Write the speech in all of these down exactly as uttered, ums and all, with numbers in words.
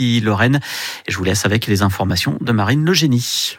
Annecy-Lorraine. Et je vous laisse avec les informations de Marine Le Génie.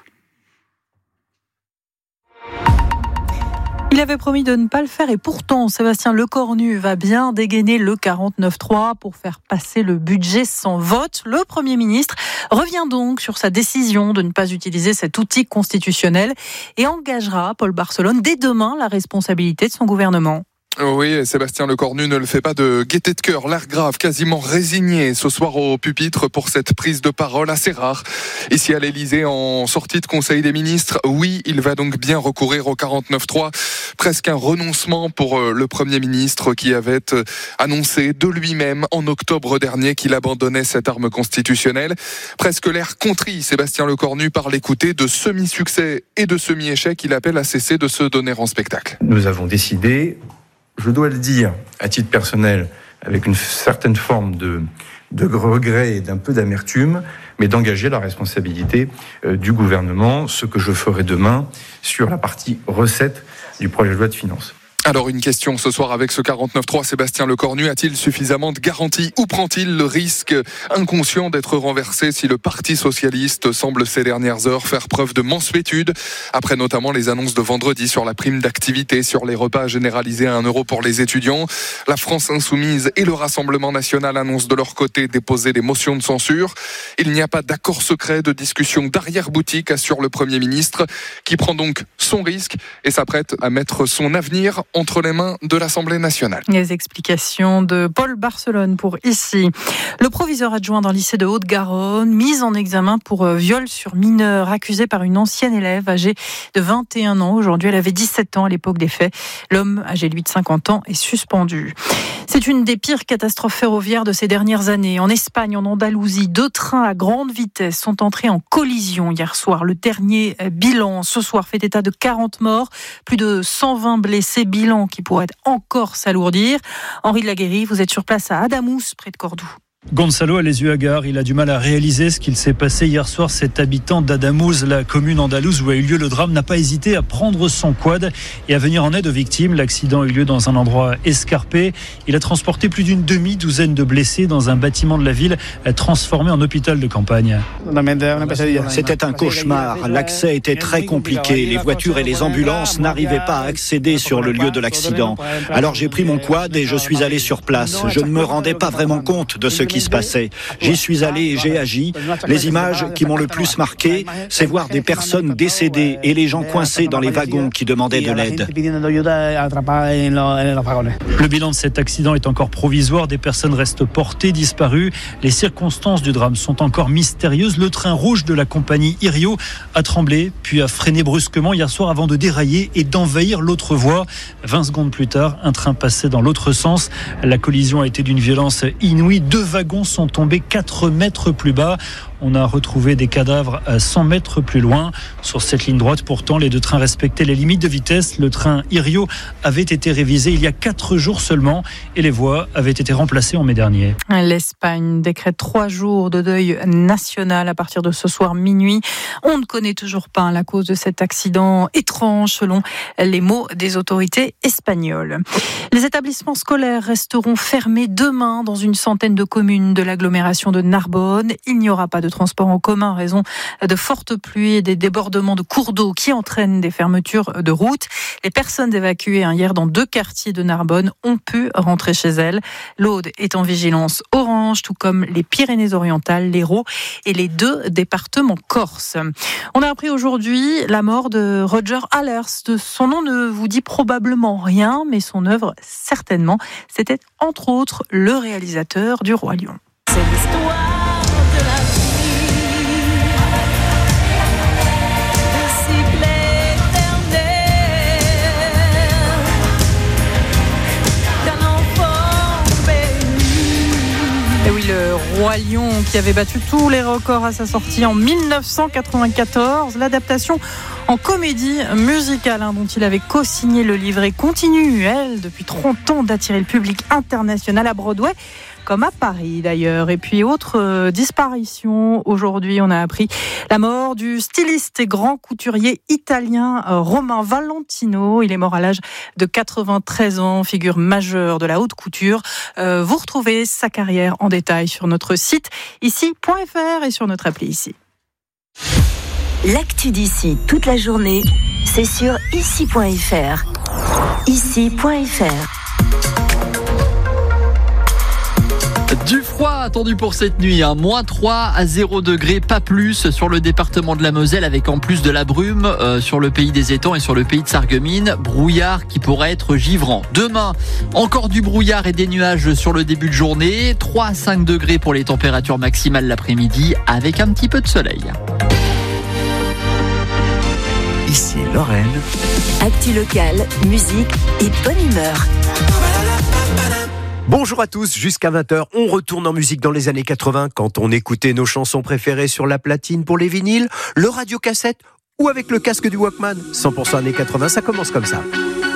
Il avait promis de ne pas le faire et pourtant Sébastien Lecornu va bien dégainer le quarante-neuf trois pour faire passer le budget sans vote. Le Premier ministre revient donc sur sa décision de ne pas utiliser cet outil constitutionnel et engagera Paul Barcelone dès demain la responsabilité de son gouvernement. Oui, Sébastien Lecornu ne le fait pas de gaieté de cœur, l'air grave, quasiment résigné ce soir au pupitre pour cette prise de parole assez rare. Ici à l'Élysée, en sortie de Conseil des ministres, oui, il va donc bien recourir au quarante-neuf trois. Presque un renoncement pour le Premier ministre qui avait annoncé de lui-même en octobre dernier qu'il abandonnait cette arme constitutionnelle. Presque l'air contrit, Sébastien Lecornu, par l'écouter de semi-succès et de semi-échec. Il appelle à cesser de se donner en spectacle. Nous avons décidé, je dois le dire, à titre personnel, avec une certaine forme de, de regret et d'un peu d'amertume, mais d'engager la responsabilité euh, du gouvernement, ce que je ferai demain sur la partie recette du projet de loi de finances. Alors une question ce soir avec ce quarante-neuf trois, Sébastien Lecornu a-t-il suffisamment de garanties ou prend-il le risque inconscient d'être renversé si le Parti socialiste semble ces dernières heures faire preuve de mansuétude, après notamment les annonces de vendredi sur la prime d'activité, sur les repas généralisés à un euro pour les étudiants. La France Insoumise et le Rassemblement National annoncent de leur côté déposer des motions de censure. Il n'y a pas d'accord secret, de discussion d'arrière-boutique, assure le Premier ministre, qui prend donc son risque et s'apprête à mettre son avenir entre les mains de l'Assemblée nationale. Les explications de Paul Barcelone pour ici. Le proviseur adjoint d'un lycée de Haute-Garonne, mis en examen pour viol sur mineur, accusé par une ancienne élève âgée de vingt et un ans. Aujourd'hui, elle avait dix-sept ans à l'époque des faits. L'homme, âgé lui de cinquante ans, est suspendu. C'est une des pires catastrophes ferroviaires de ces dernières années. En Espagne, en Andalousie, deux trains à grande vitesse sont entrés en collision hier soir. Le dernier bilan ce soir fait état de quarante morts, plus de cent vingt blessés, bilan qui pourrait encore s'alourdir. Henri de Laguérie, vous êtes sur place à Adamous, près de Cordoue. Gonzalo a les yeux hagards, il a du mal à réaliser ce qu'il s'est passé hier soir. Cet habitant d'Adamous, la commune andalouse où a eu lieu le drame, n'a pas hésité à prendre son quad et à venir en aide aux victimes. L'accident a eu lieu dans un endroit escarpé. Il a transporté plus d'une demi-douzaine de blessés dans un bâtiment de la ville transformé en hôpital de campagne. C'était un cauchemar. L'accès était très compliqué. Les voitures et les ambulances n'arrivaient pas à accéder sur le lieu de l'accident. Alors j'ai pris mon quad et je suis allé sur place. Je ne me rendais pas vraiment compte de ce qui se passait. J'y suis allé et j'ai agi. Les images qui m'ont le plus marqué, c'est voir des personnes décédées et les gens coincés dans les wagons qui demandaient de l'aide. Le bilan de cet accident est encore provisoire. Des personnes restent portées disparues. Les circonstances du drame sont encore mystérieuses. Le train rouge de la compagnie Irio a tremblé, puis a freiné brusquement hier soir avant de dérailler et d'envahir l'autre voie. vingt secondes plus tard, un train passait dans l'autre sens. La collision a été d'une violence inouïe. Deux wagons sont tombés quatre mètres plus bas. On a retrouvé des cadavres à cent mètres plus loin. Sur cette ligne droite, pourtant, les deux trains respectaient les limites de vitesse. Le train Irio avait été révisé il y a quatre jours seulement et les voies avaient été remplacées en mai dernier. L'Espagne décrète trois jours de deuil national à partir de ce soir minuit. On ne connaît toujours pas la cause de cet accident étrange selon les mots des autorités espagnoles. Les établissements scolaires resteront fermés demain dans une centaine de communes de l'agglomération de Narbonne. Il n'y aura pas de transport en commun en raison de fortes pluies et des débordements de cours d'eau qui entraînent des fermetures de routes. Les personnes évacuées hier dans deux quartiers de Narbonne ont pu rentrer chez elles. L'Aude est en vigilance orange, tout comme les Pyrénées-Orientales, l'Hérault et les deux départements corses. On a appris aujourd'hui la mort de Roger Allers. Son nom ne vous dit probablement rien, mais son œuvre certainement. C'était entre autres le réalisateur du Roi Lion. C'est l'histoire de la vie, le cycle éternel d'un enfant béni. Et oui, le Roi Lion qui avait battu tous les records à sa sortie en dix-neuf cent quatre-vingt-quatorze. L'adaptation en comédie musicale hein, dont il avait co-signé le livret continue, elle, depuis trente ans, d'attirer le public international à Broadway. comme à Paris d'ailleurs. Et puis autre euh, disparition aujourd'hui, on a appris la mort du styliste et grand couturier italien euh, Romain Valentino. Il est mort à l'âge de quatre-vingt-treize ans, figure majeure de la haute couture. Euh, vous retrouvez sa carrière en détail sur notre site ici point f r et sur notre appli ici. L'actu d'ici toute la journée, c'est sur ici point f r. ici point f r. Du froid attendu pour cette nuit, hein. moins trois à zéro degré, pas plus sur le département de la Moselle, avec en plus de la brume euh, sur le pays des étangs et sur le pays de Sarreguemines, brouillard qui pourrait être givrant. Demain, encore du brouillard et des nuages sur le début de journée, trois à cinq degrés pour les températures maximales l'après-midi, avec un petit peu de soleil. Ici Lorraine. Actu locale, musique et bonne humeur. Bonjour à tous, jusqu'à vingt heures, on retourne en musique dans les années quatre-vingts quand on écoutait nos chansons préférées sur la platine pour les vinyles, le radiocassette ou avec le casque du Walkman. cent pour cent années quatre-vingts, ça commence comme ça.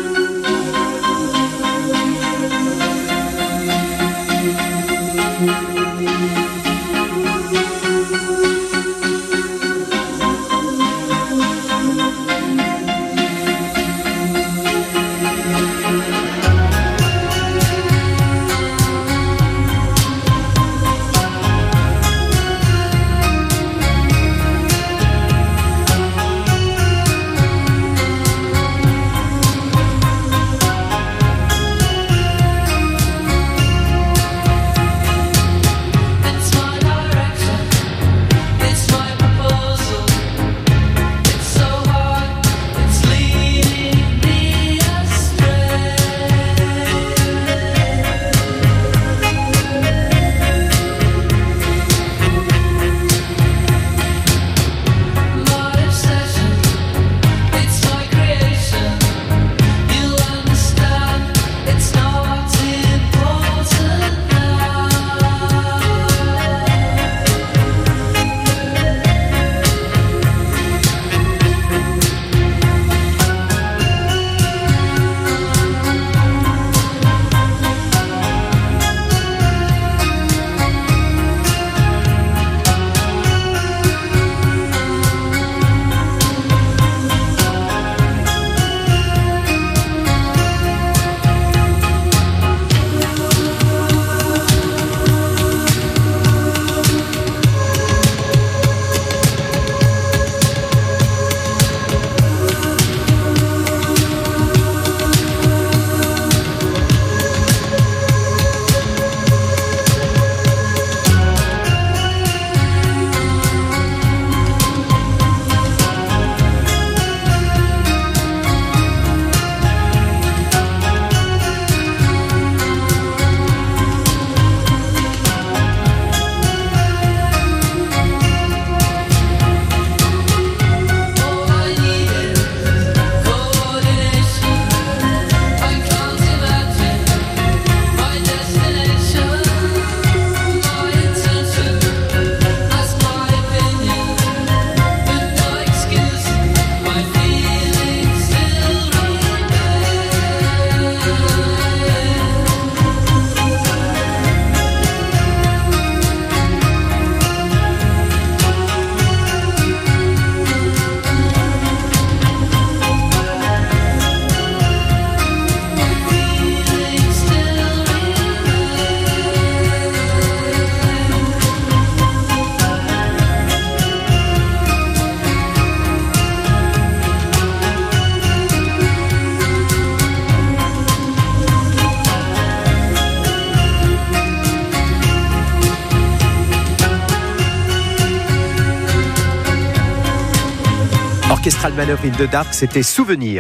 Orchestral Manœuvre in the Dark, c'était Souvenir.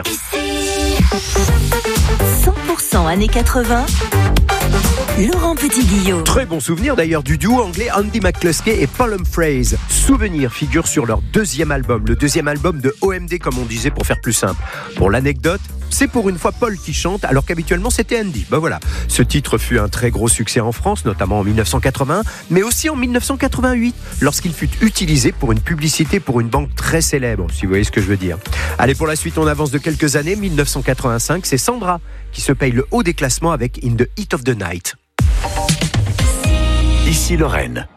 cent pour cent années quatre-vingts, Laurent Petit-Guillot. Très bon souvenir d'ailleurs du duo anglais Andy McCluskey et Paul Humphreys. Souvenir figure sur leur deuxième album, le deuxième album de O M D comme on disait pour faire plus simple. Pour l'anecdote, c'est pour une fois Paul qui chante alors qu'habituellement c'était Andy. Ben voilà, ce titre fut un très gros succès en France, notamment en dix-neuf cent quatre-vingt, mais aussi en dix-neuf cent quatre-vingt-huit, lorsqu'il fut utilisé pour une publicité pour une banque très célèbre, si vous voyez ce que je veux dire. Allez, pour la suite, on avance de quelques années, dix-neuf cent quatre-vingt-cinq, c'est Sandra qui se paye le haut des classements avec In the Heat of the Night. Ici Lorraine.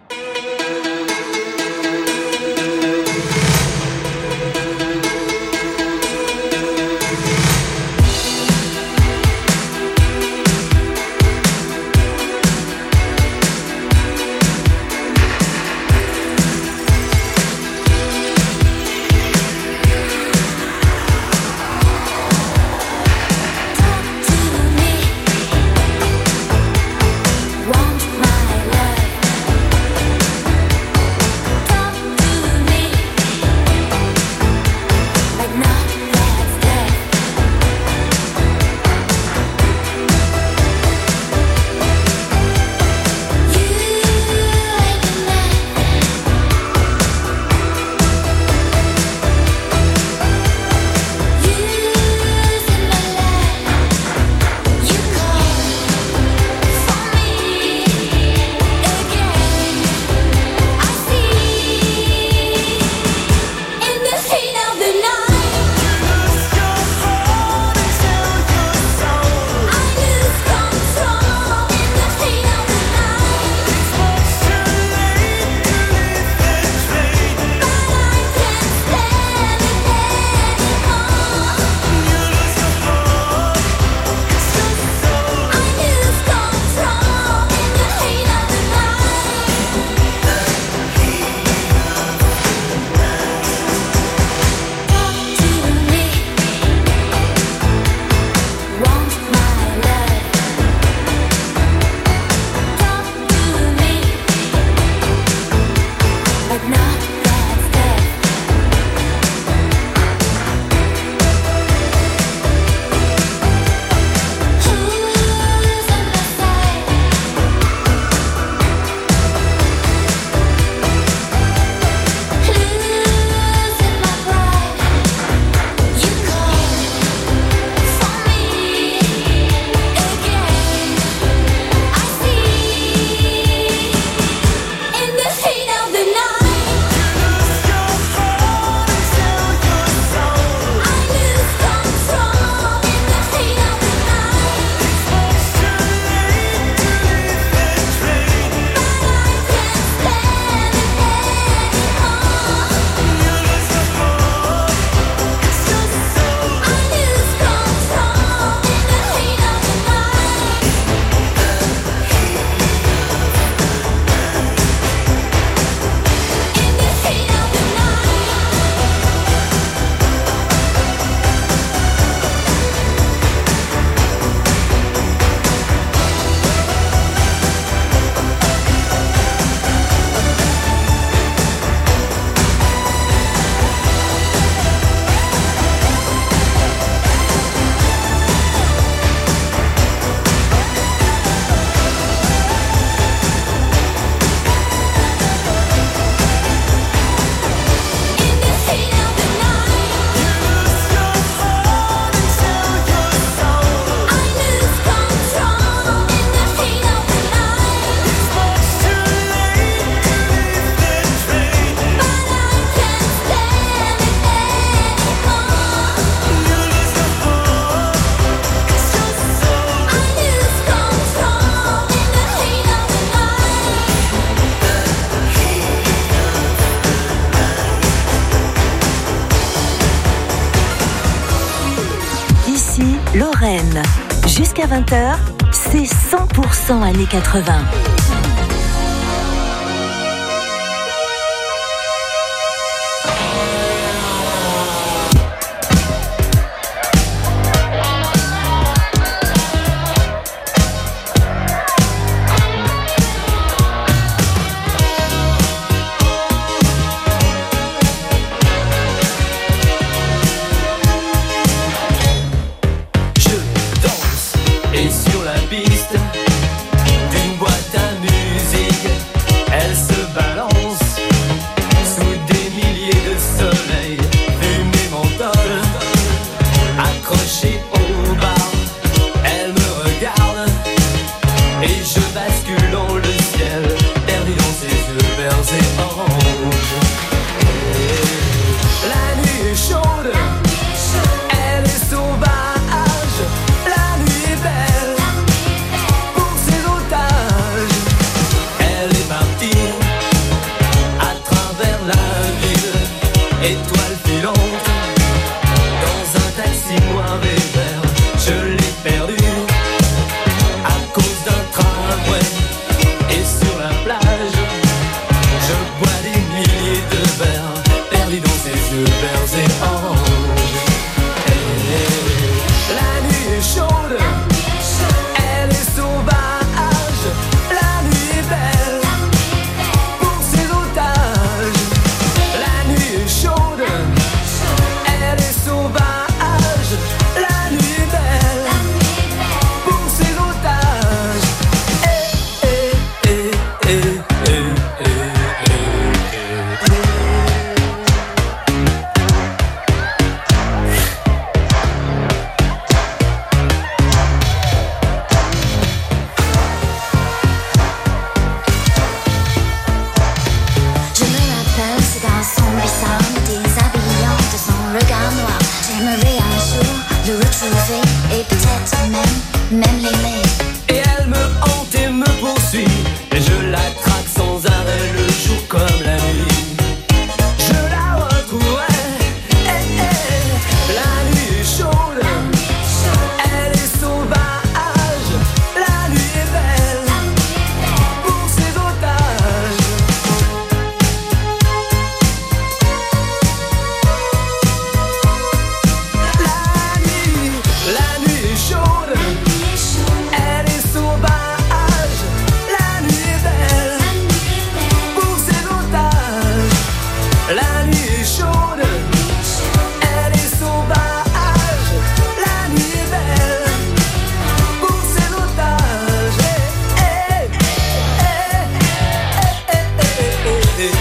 Lorraine. Jusqu'à vingt heures, c'est cent pour cent années quatre-vingts. Elle est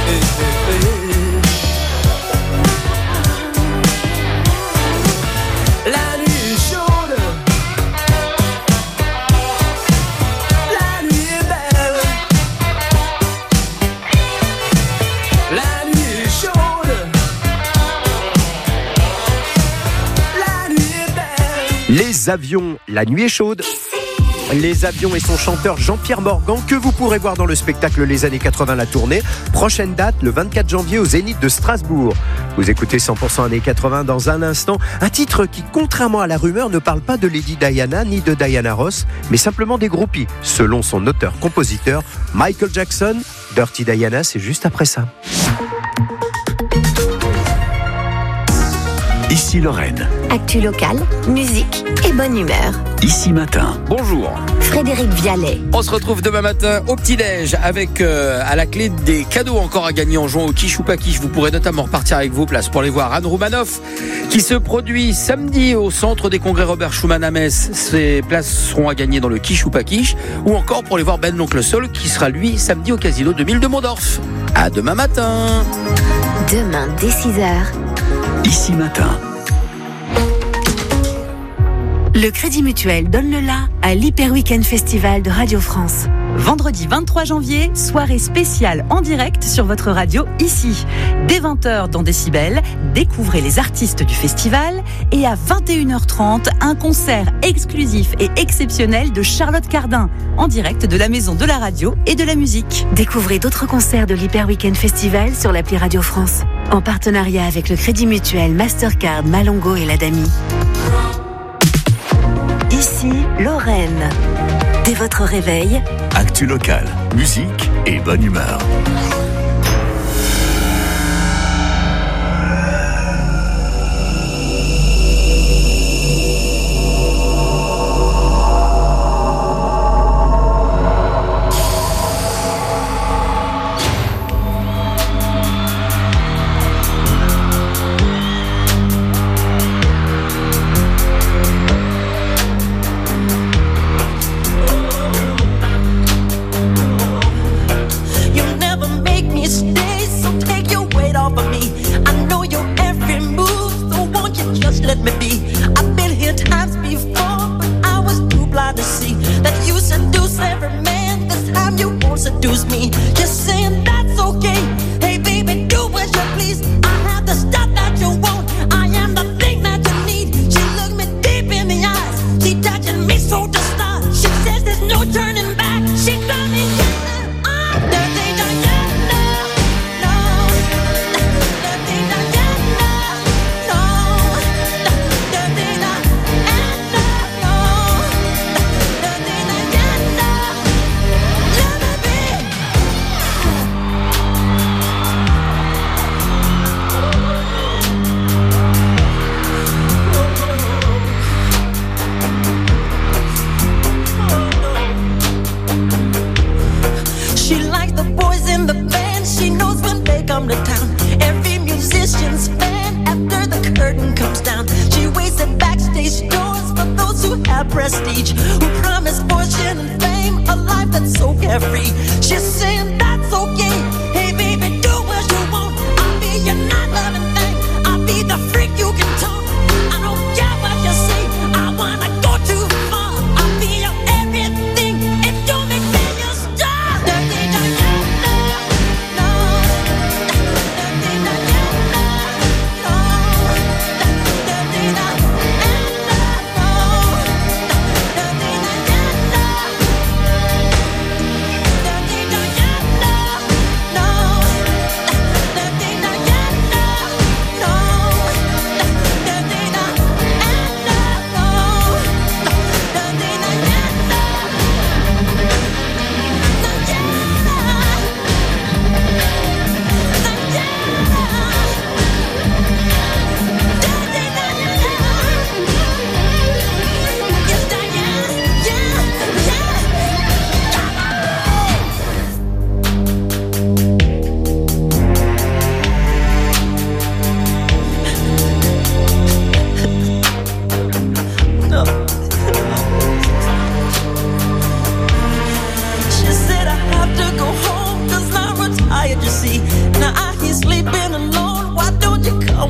Les avions, la nuit est chaude. Les avions et son chanteur Jean-Pierre Morgan, que vous pourrez voir dans le spectacle Les années quatre-vingts, la tournée. Prochaine date, le vingt-quatre janvier au Zénith de Strasbourg. Vous écoutez cent pour cent années quatre-vingts dans un instant. Un titre qui, contrairement à la rumeur, ne parle pas de Lady Diana ni de Diana Ross, mais simplement des groupies. Selon son auteur-compositeur, Michael Jackson, Dirty Diana, c'est juste après ça. Ici Lorraine. Actu locale, musique et bonne humeur. Ici Matin. Bonjour. Frédéric Vialet. On se retrouve demain matin au petit-déj avec euh, à la clé des cadeaux encore à gagner en jouant au quiche ou pas quiche. Vous pourrez notamment repartir avec vos places pour aller voir Anne Roumanoff qui se produit samedi au centre des congrès Robert Schuman à Metz. Ces places seront à gagner dans le quiche ou pas quiche, ou encore pour aller voir Ben l'Oncle Sol qui sera lui samedi au Casino de Mille de Mondorf. À demain matin. Demain dès six heures. Ici Matin. Le Crédit Mutuel donne le la à l'Hyper Weekend Festival de Radio France. Vendredi vingt-trois janvier, soirée spéciale en direct sur votre radio ici. Dès vingt heures dans Décibel, découvrez les artistes du festival et à vingt et une heures trente, un concert exclusif et exceptionnel de Charlotte Cardin en direct de la Maison de la Radio et de la Musique. Découvrez d'autres concerts de l'Hyper Weekend Festival sur l'appli Radio France en partenariat avec le Crédit Mutuel, Mastercard, Malongo et l'Adami. Ici, Lorraine. Dès votre réveil, actu locale, musique et bonne humeur. Yeah.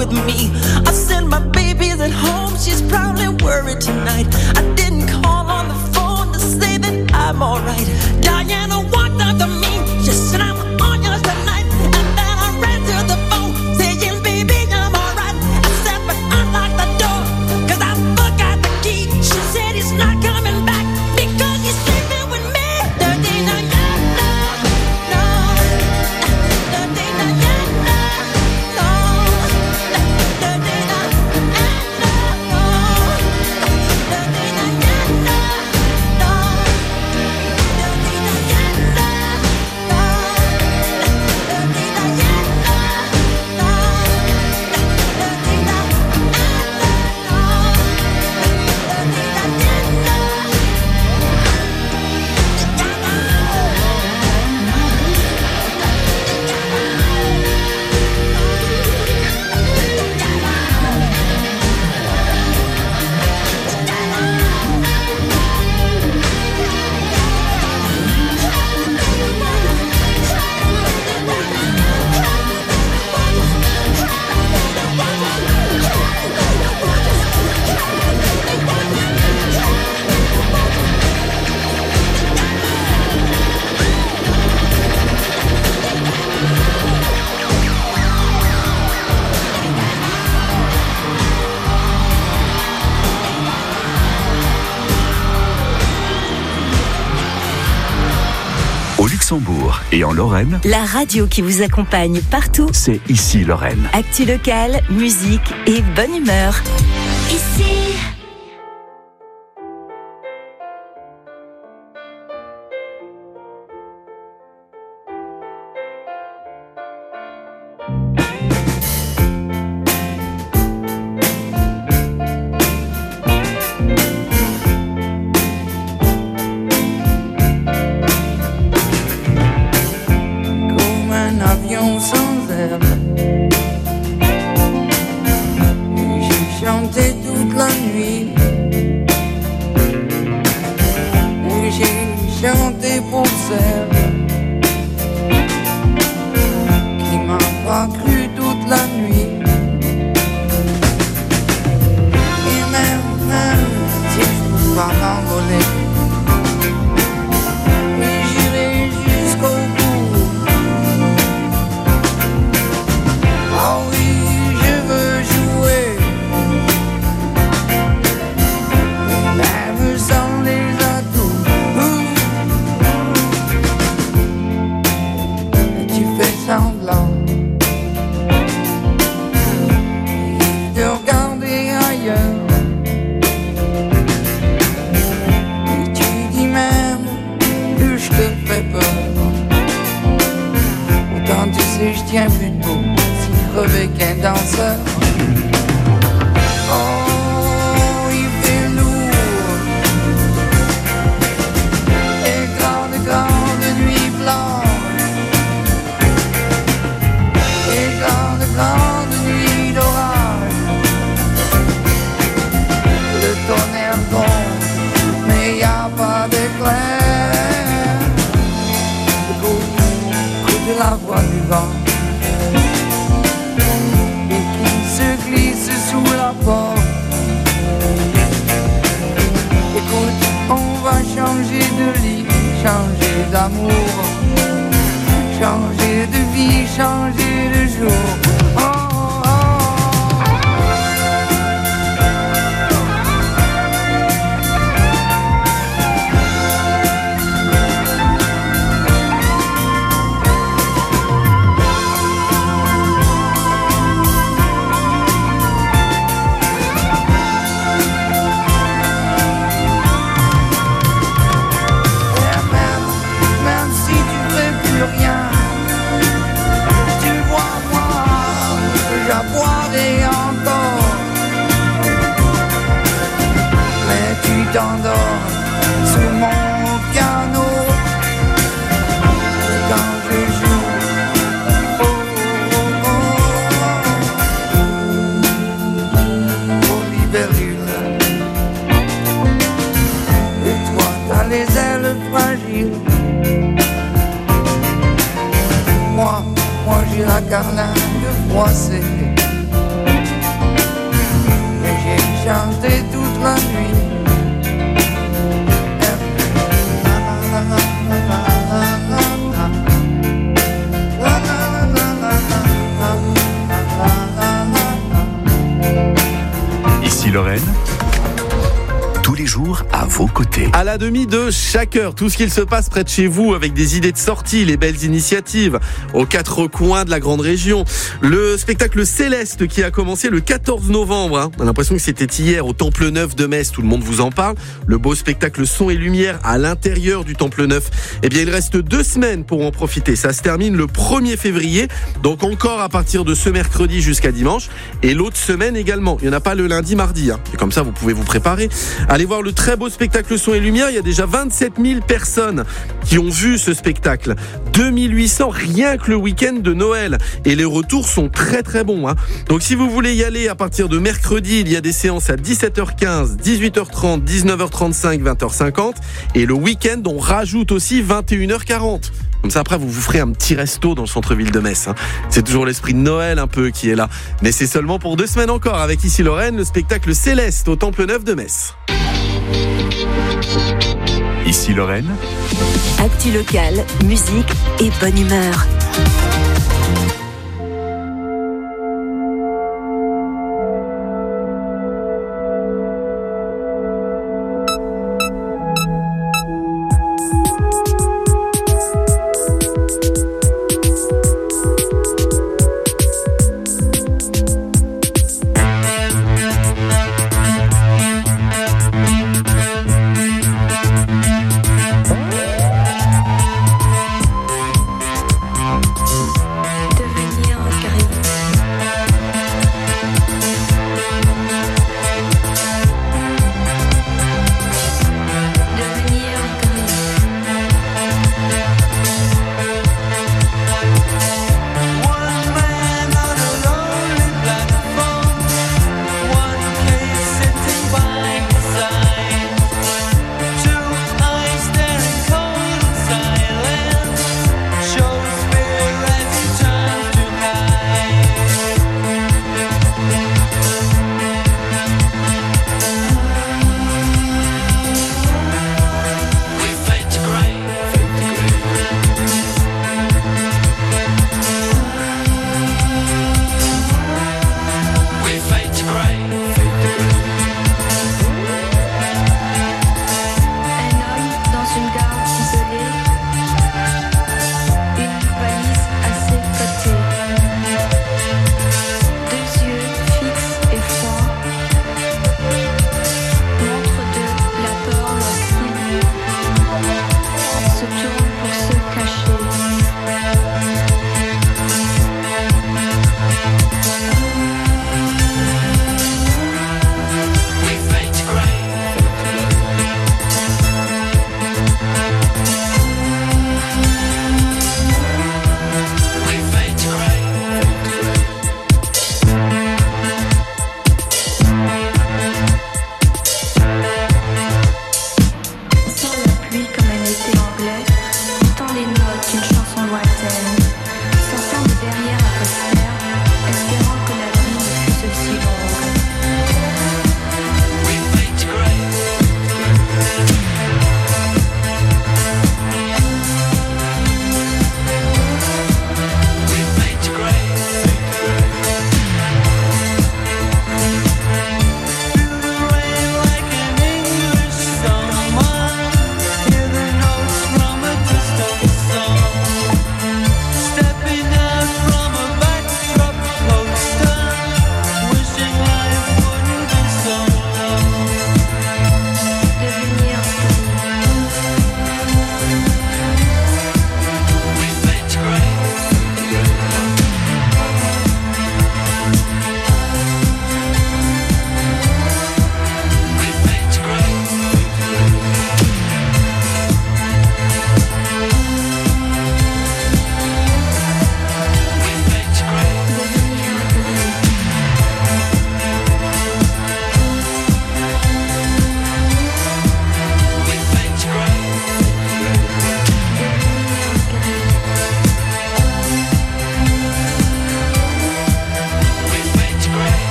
with me. I said my baby's at home, she's probably worried tonight. I didn't call on the phone to say that I'm alright. Diana walked up to me, she said I'm on yours tonight. And then I ran to the phone, saying baby I'm alright. I said but unlock the door, cause I forgot the key. She said he's not coming back because he's sleeping with me. Dirty Diana, no. Dirty Diana, no. Dirty Diana, no. Dirty Diana, no. Dirty Diana, no. Dirty Diana, no. Dirty Au Luxembourg et en Lorraine, La radio qui vous accompagne partout. c'est ici Lorraine. Actu locale, musique et bonne humeur. Ici. Comme un avion sans aile, j'ai chanté toute la nuit. J'ai chanté pour celle qui m'a pas cru toute la nuit. Et même, même si je peux pas m'envoler, j'irai jusqu'au bout. Ah oui, je veux jouer, même sans les atouts. Tu fais semblant de regarder ailleurs. Et tu dis même que je te fais peur. Autant tu sais, je tiens plus debout, si crevé qu'un danseur. Oh, il fait lourd. Et grande, grande nuit blanche. Et grande, grande nuit d'orage. Le tonnerre gronde, mais y a pas d'éclair. Écoute, écoute la voix du vent, et qui se glisse sous la porte. Écoute, on va changer de lit, changer d'amour, changer de vie, changer de jour. Oh, oh, oh. Et même, même si tu fais plus rien, tu vois moi, j'aboierai encore. Mais tu t'endors sous mon piano quand je joue. Oh, oh, oh, oh, libellule. Et toi, t'as les ailes fragiles. Moi, moi j'ai la carlingue froissée. chanter toute la nuit. Ici Lorraine, tous les jours à vos côtés. À la demi de chaque heure, tout ce qu'il se passe près de chez vous avec des idées de sortie, les belles initiatives aux quatre coins de la grande région. Le spectacle Céleste qui a commencé le quatorze novembre. Hein. On a l'impression que c'était hier au Temple Neuf de Metz, tout le monde vous en parle. Le beau spectacle Son et Lumière à l'intérieur du Temple Neuf. Eh bien, il reste deux semaines pour en profiter. Ça se termine le premier février, donc encore à partir de ce mercredi jusqu'à dimanche. Et l'autre semaine également. Il n'y en a pas le lundi, mardi. Hein. Et comme ça, vous pouvez vous préparer. Allez voir le très beau spectacle Son et Lumière. Il y a déjà vingt-sept mille personnes qui ont vu ce spectacle. deux mille huit cents rien que le week-end de Noël. Et les retours sont très très bons. Hein. Donc si vous voulez y aller à partir de mercredi, il y a des séances à dix-sept heures quinze, dix-huit heures trente, dix-neuf heures trente-cinq, vingt heures cinquante. Et le week-end, on rajoute aussi vingt et une heures quarante. Comme ça, après, vous vous ferez un petit resto dans le centre-ville de Metz. Hein. C'est toujours l'esprit de Noël un peu qui est là. Mais c'est seulement pour deux semaines encore avec Ici Lorraine, le spectacle Céleste au Temple Neuf de Metz. Ici Lorraine. Actu locale, musique et bonne humeur.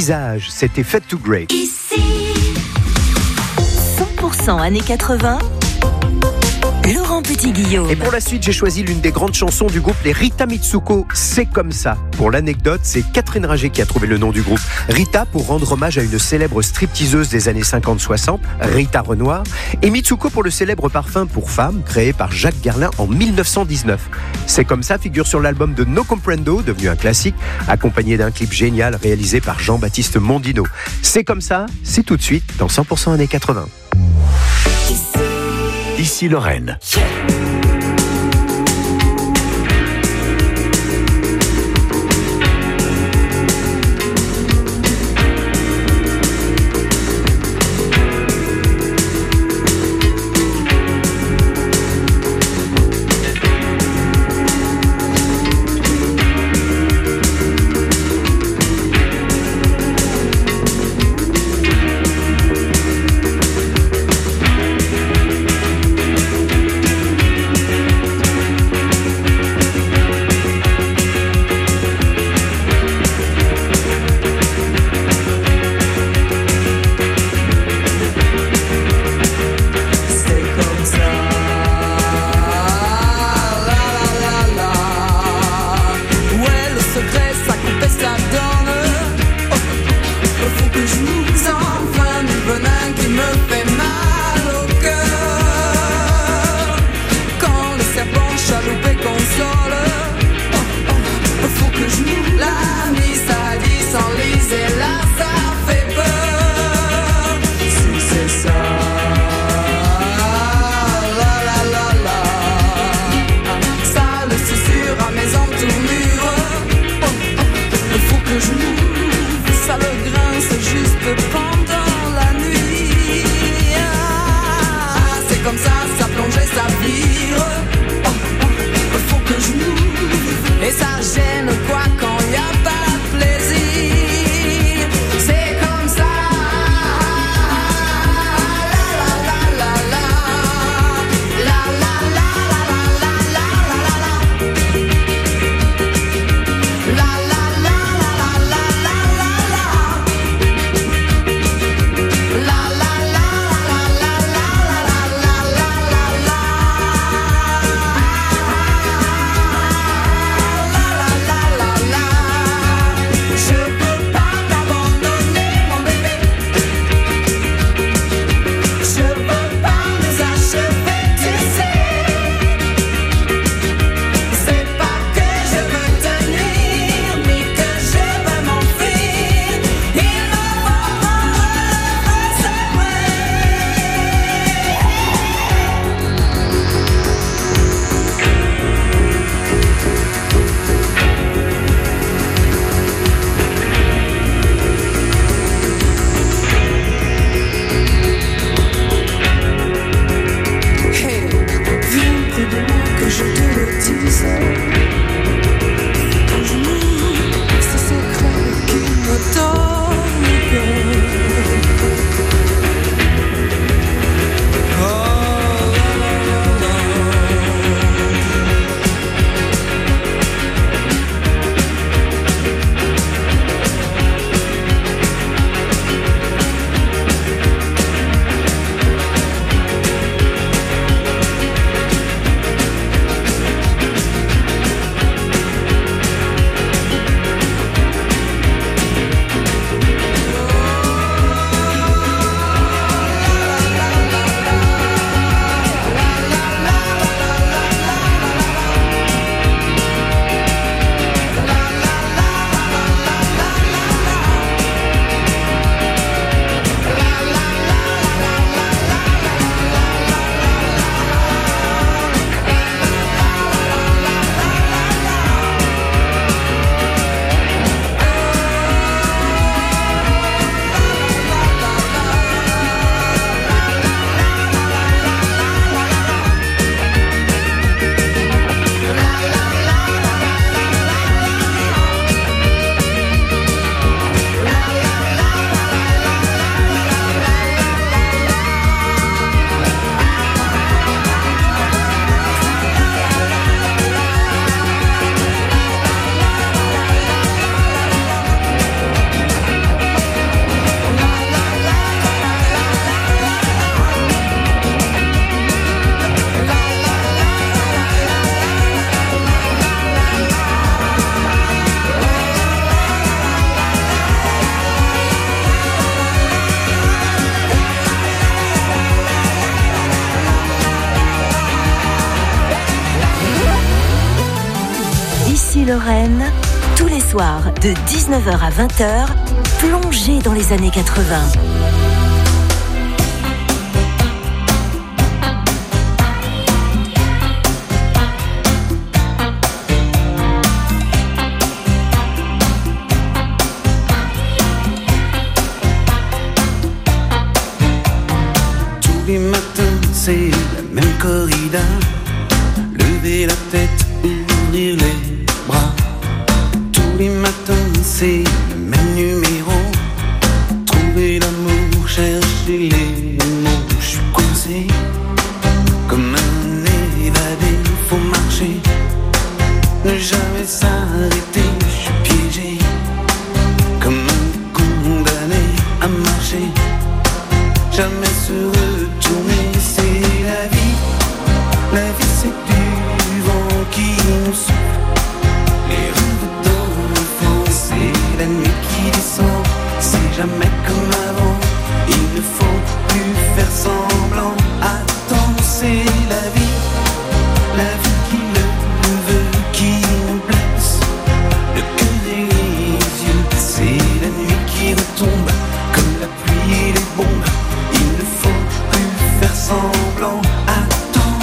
visage, c'était Fade to Grey. Ici, cent pour cent années quatre-vingts. Laurent Petit-Guillaume. Et pour la suite, j'ai choisi l'une des grandes chansons du groupe, les Rita Mitsuko, C'est comme ça. Pour l'anecdote, c'est Catherine Ringer qui a trouvé le nom du groupe. Rita pour rendre hommage à une célèbre stripteaseuse des années cinquante soixante, Rita Renoir, et Mitsuko pour le célèbre parfum pour femmes créé par Jacques Guerlain en mille neuf cent dix-neuf. C'est comme ça figure sur l'album de No Comprendo, devenu un classique, accompagné d'un clip génial réalisé par Jean-Baptiste Mondino. C'est comme ça, c'est tout de suite dans cent pour cent années quatre-vingts. Ici Lorraine. Lorraine, tous les soirs de dix-neuf heures à vingt heures, plongez dans les années quatre-vingts. Tous les matins, c'est la même corrida. Lever la tête, ouvrir les bras. Tous les matins, c'est le même numéro. Trouver l'amour, chercher les mots. Je suis coincé, comme un évadé. Faut marcher, ne jamais s'arrêter. Je suis piégé, comme un condamné à marcher. Jamais se retourner, c'est la vie. La vie c'est du vent qui nous souffle. Les rêves d'enfance, c'est la nuit qui descend. C'est jamais comme avant, il ne faut plus faire semblant. Attends, c'est la vie. La vie qui le veut, qui nous blesse. Le cœur et les yeux, c'est la nuit qui retombe. Comme la pluie et les bombes, il ne faut plus faire semblant. Attends.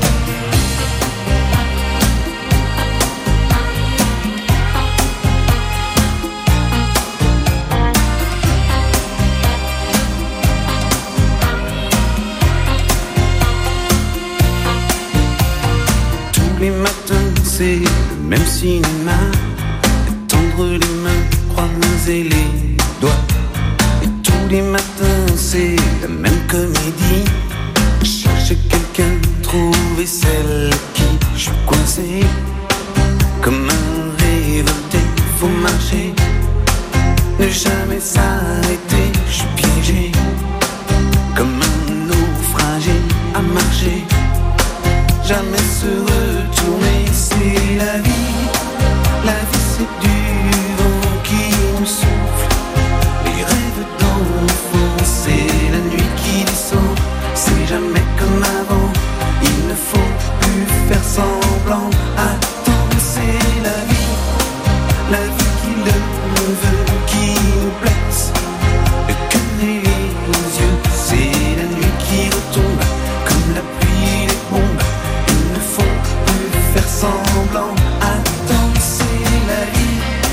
Tous les matins, c'est le même cinéma. Tendre les mains, croiser les doigts. Et tous les matins, c'est la même comédie. Chercher quelqu'un, trouver celle qui. Je suis coincé, comme un révolté. Faut marcher, ne jamais s'arrêter. Je suis piégé, comme un naufragé à marcher. Jamais se retourner, c'est la vie. La vie c'est du vent qui nous souffle. Les rêves d'enfance, c'est la nuit qui descend. C'est jamais comme avant, il ne faut plus faire semblant. Attends, c'est la vie. La vie qui le veut, qui nous blesse. Le cœur et les yeux, c'est la nuit qui retombe. Comme la pluie et les bombes, il ne faut plus faire semblant. Attends, c'est la vie.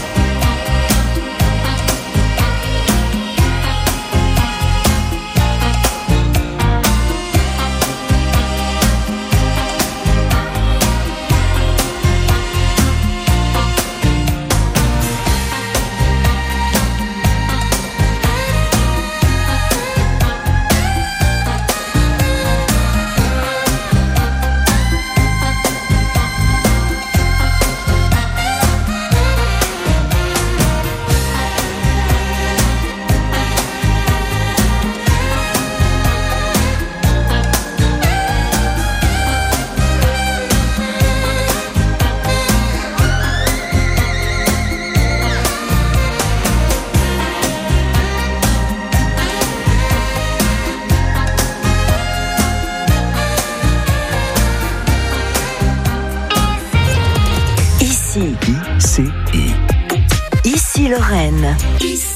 I C I. Ici Lorraine. Ici.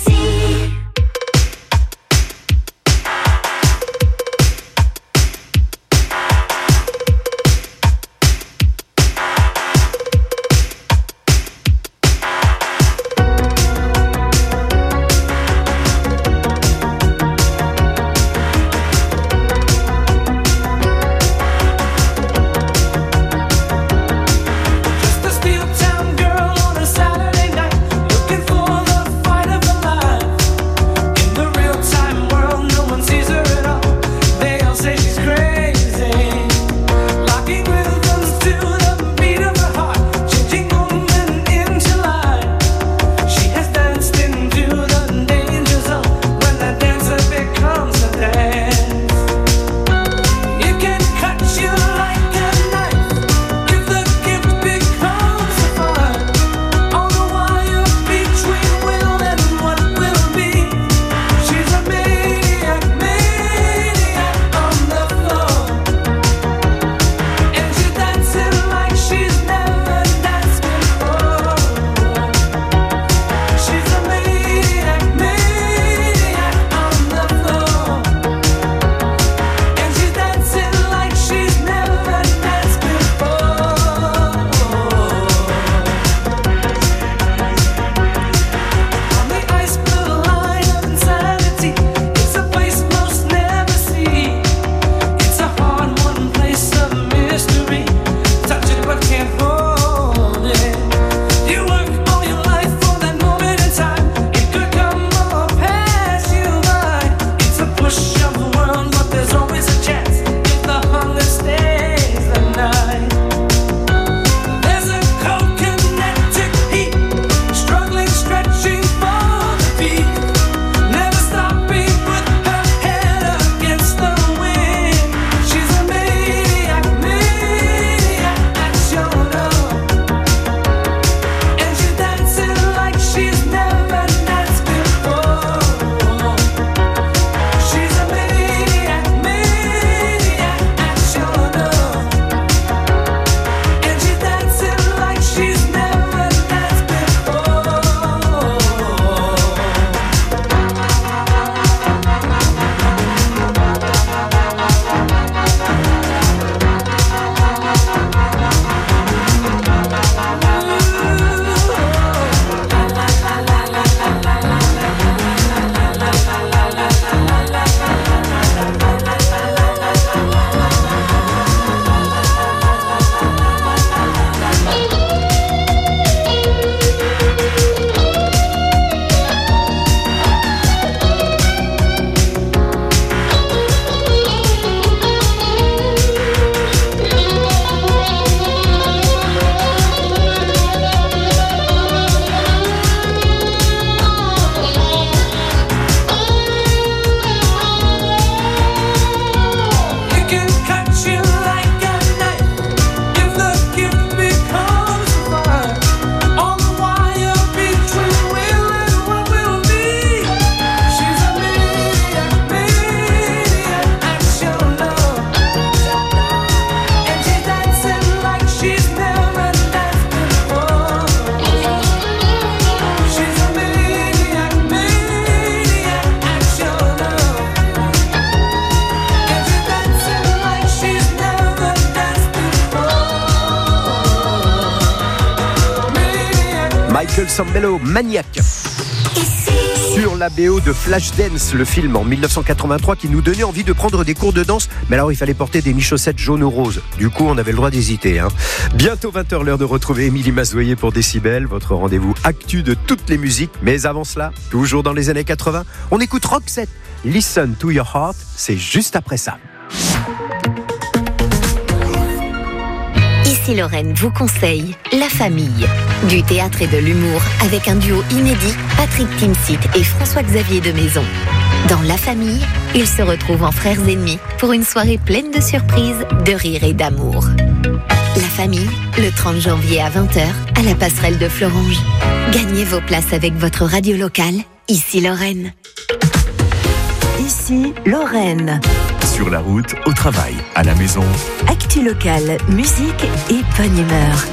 Just a steel town girl on a Saturday night, looking for the fight of her life. Sambello, Maniac. Sur la B O de Flashdance, le film en mille neuf cent quatre-vingt-trois qui nous donnait envie de prendre des cours de danse. Mais alors il fallait porter des mi-chaussettes jaunes ou roses. Du coup on avait le droit d'hésiter. Hein. Bientôt vingt heures, l'heure de retrouver Émilie Mazoyer pour Décibel, votre rendez-vous actu de toutes les musiques. Mais avant cela, toujours dans les années quatre-vingts, on écoute Roxette. Listen to your heart, c'est juste après ça. Ici Lorraine vous conseille La Famille. Du théâtre et de l'humour avec un duo inédit, Patrick Timsit et François-Xavier de Maison. Dans La Famille, ils se retrouvent en frères ennemis pour une soirée pleine de surprises, de rire et d'amour. La Famille, le trente janvier à vingt heures, à la passerelle de Florange. Gagnez vos places avec votre radio locale, Ici Lorraine. Ici Lorraine. Sur la route, au travail, à la maison. Actu locale, musique et bonne humeur.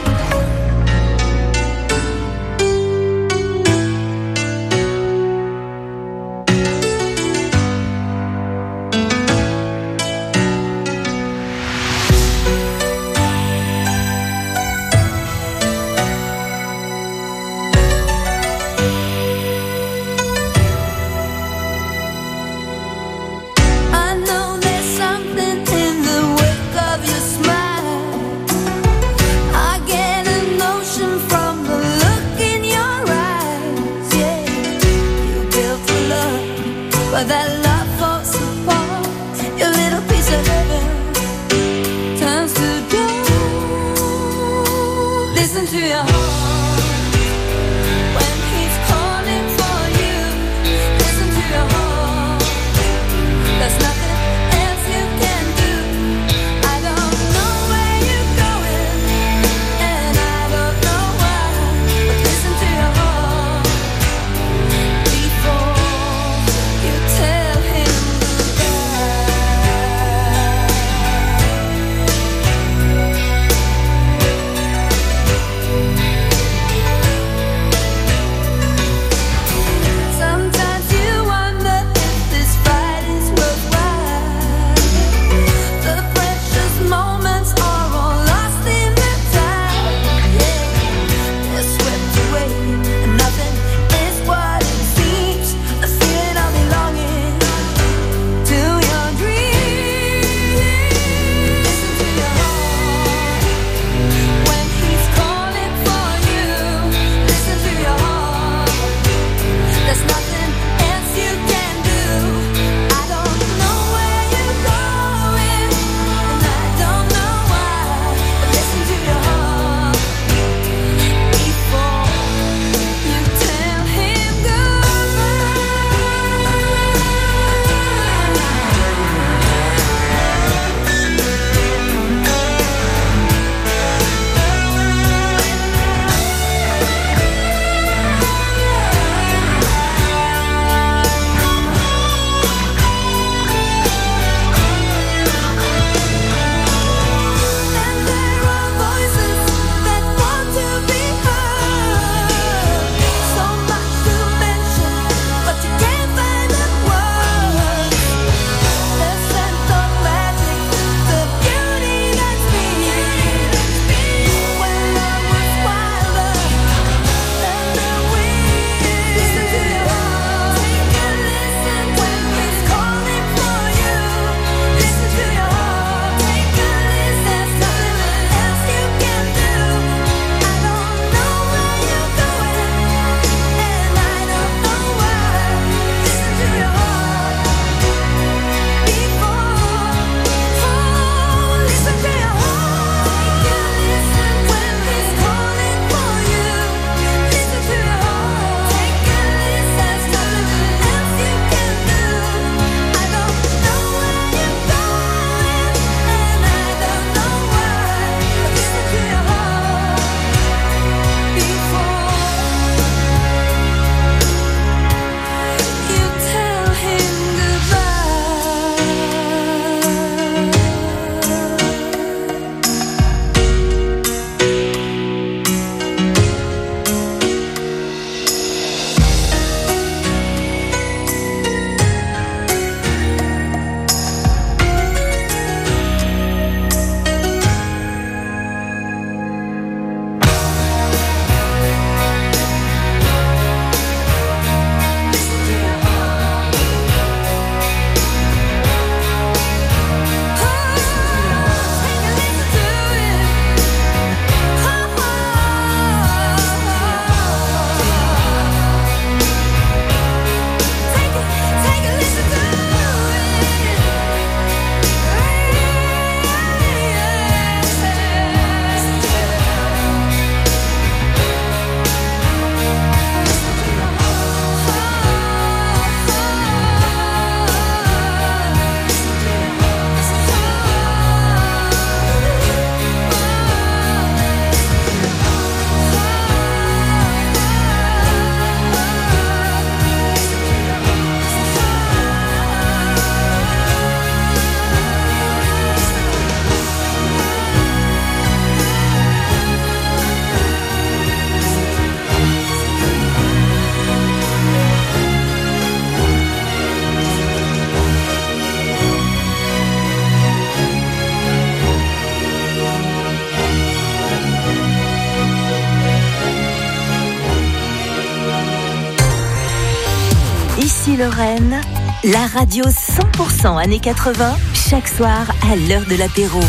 Lorraine, la radio cent pour cent années quatre-vingts, chaque soir à l'heure de l'apéro.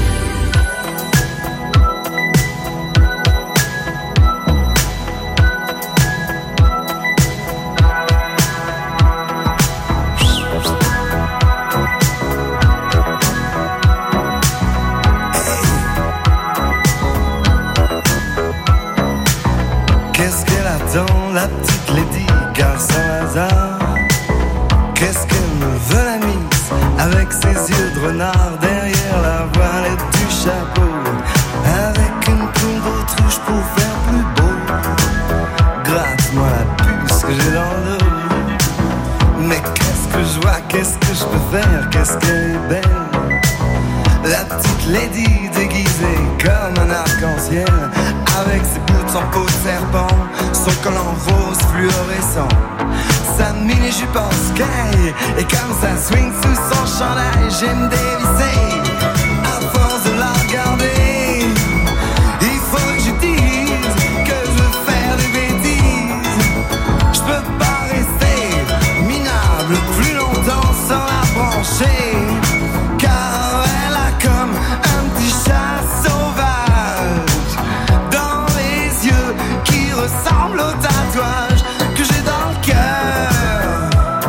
Qu'est-ce qu'elle attend, la petite lady, gare sans hasard? Qu'est-ce qu'elle me veut la mise, avec ses yeux de renard derrière la voilette du chapeau, avec une plume d'autruche pour faire plus beau? Gratte-moi la puce que j'ai dans le dos. Mais qu'est-ce que je vois, qu'est-ce que je peux faire, qu'est-ce qu'elle est belle, la petite lady déguisée comme un arc-en-ciel, avec ses boots en peau de serpent, son collant rose fluorescent, sa mini-jupe en sky, et comme ça swing sous son chandail, j'aime dévisser, à force de la regarder, il faut que je dise que je veux faire des bêtises, je peux pas rester minable plus longtemps sans la brancher, car elle a comme un petit chat sauvage dans les yeux qui ressemblent au tatouage que j'ai dans le cœur.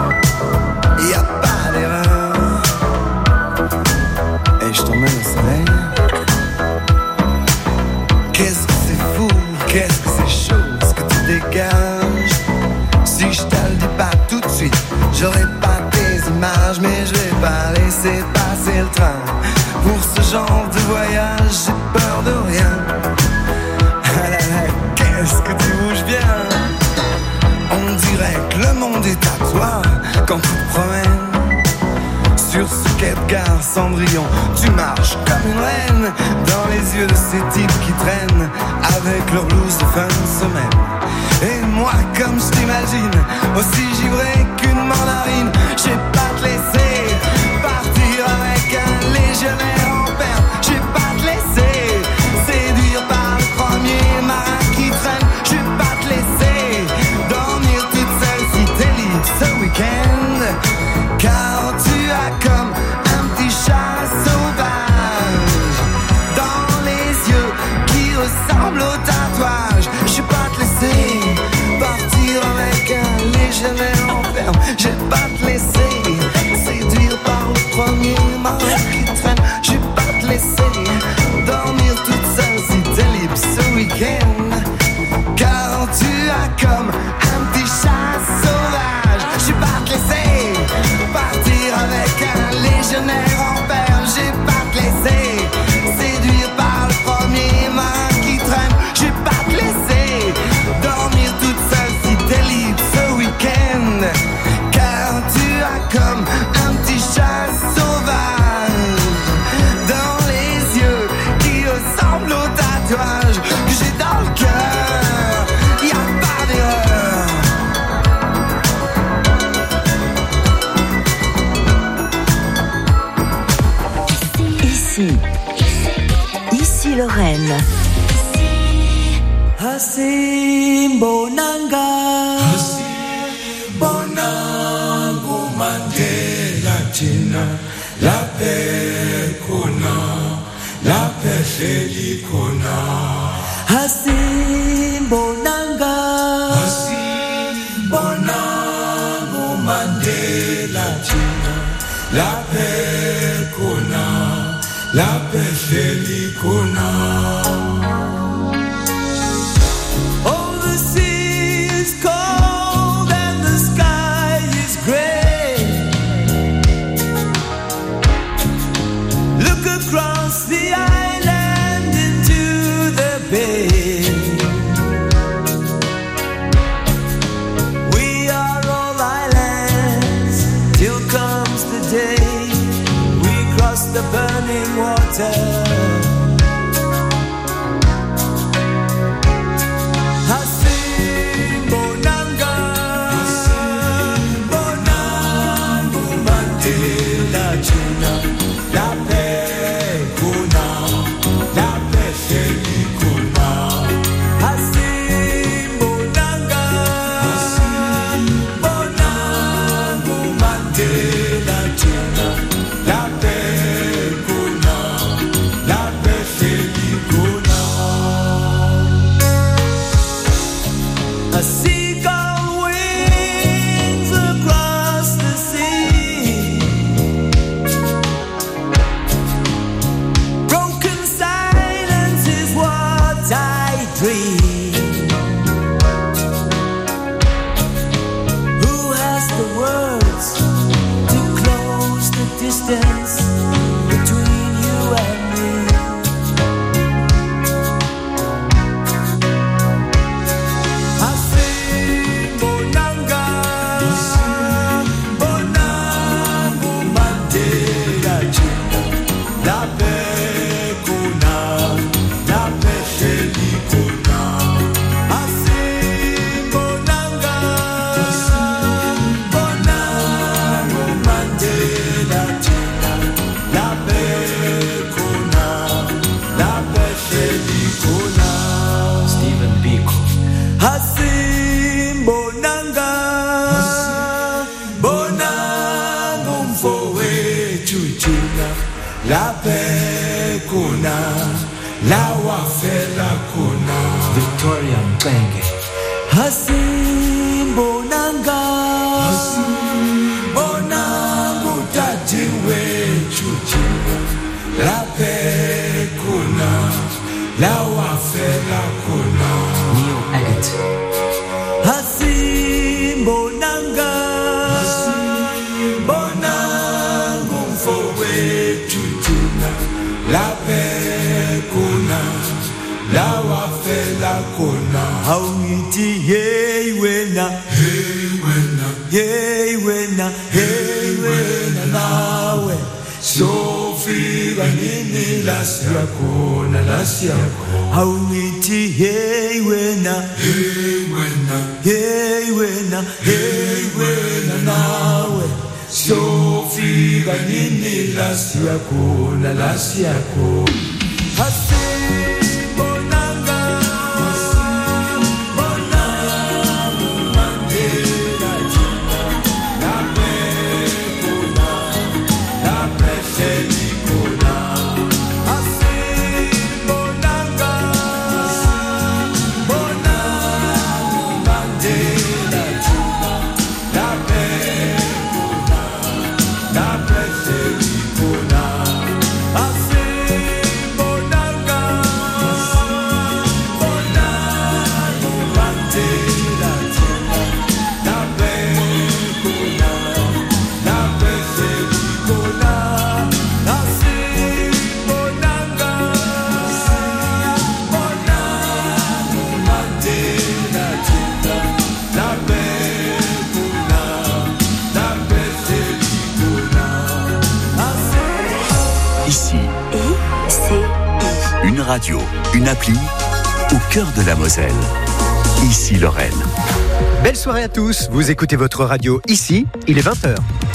Y a pas d'erreur. Et je t'emmène au soleil. Qu'est-ce que c'est fou, qu'est-ce que c'est chaud ce que tu dégages. Si je te le dis pas tout de suite, j'aurai pas tes images, mais je vais pas laisser passer le train. Pour ce genre de voyage, j'ai peur de rien. Ah là là, qu'est-ce que tu bouges bien. On dirait que le monde est à toi quand tu te promènes. Sur ce quai de gare Cendrillon, tu marches comme une reine dans les yeux de ces types qui traînent avec leur blouse de fin de semaine. Et moi, comme je t'imagine, aussi givré qu'une mandarine, j'ai pas te laisser partir avec un légionnaire en perme. J'ai pas te laisser séduire par le premier marin qui traîne. J'ai pas te laisser dormir toute seule si t'es libre ce week-end, car tu as comme un petit chat sauvage dans les yeux qui ressemblent au tatouage. J'ai pas te laisser partir avec un légionnaire en ferme. J'ai pas te laisser séduire par le premier marin qui traîne. J'ai pas te laisser dormir toute seule si t'es libre ce week-end, car tu as comme un petit chat sauvage. J'ai pas te laisser partir avec un légionnaire en perle. J'ai pas te laisser séduire par le premier marin qui traîne. J'ai pas te laisser dormir toute seule si t'es libre ce week-end, car tu as comme un petit chat sauvage dans les yeux qui ressemblent au tatouage que j'ai dans le cœur. Y a pas d'erreur. Ici, ici Lorraine. Hasimbonanga Bonango Mandela Tina La Pekona La Peselikona Hasimbonanga Hasimbonango Mandela Tina La Pekona La Peselikona. Oh, the sea is cold and the sky is gray. Look across the island into the bay. We are all islands till comes the day we cross the burning water. Mfowe chuchuna La paix kuna La wafela kuna Victoria Mbenge Hasimbo nanga Hasimbo nangu tatiwe chuchuna La paix kuna La wafela kuna Neil Agate Hasimbo nanga Hasimbo nangu mfowe chuchuna La paix kuna La wafela kuna Hauiti hey wena Hey wena Hey wena Hey wena nawe Sofika nini lasi yako na lasi yako Hauiti hey wena Hey wena Hey wena Hey wena nawe Sofika nini lasi yako na lasi yako Hasimbo nanga Hasimbo nangu Mandela jina La pekuna La peselikuna Hasimbo nanga Hasimbo nangu Mandela jina La pekuna La peselikuna Hasimbo nanga Hasimbo nangu Mandela jina La pekuna La peselikuna Hasimbo nanga Hasimbo nangu Mandela jina La pekuna La peselikuna Ici, une radio, une appli au cœur de la Moselle. Ici Lorraine. Belle soirée à tous, vous écoutez votre radio ici, il est vingt heures.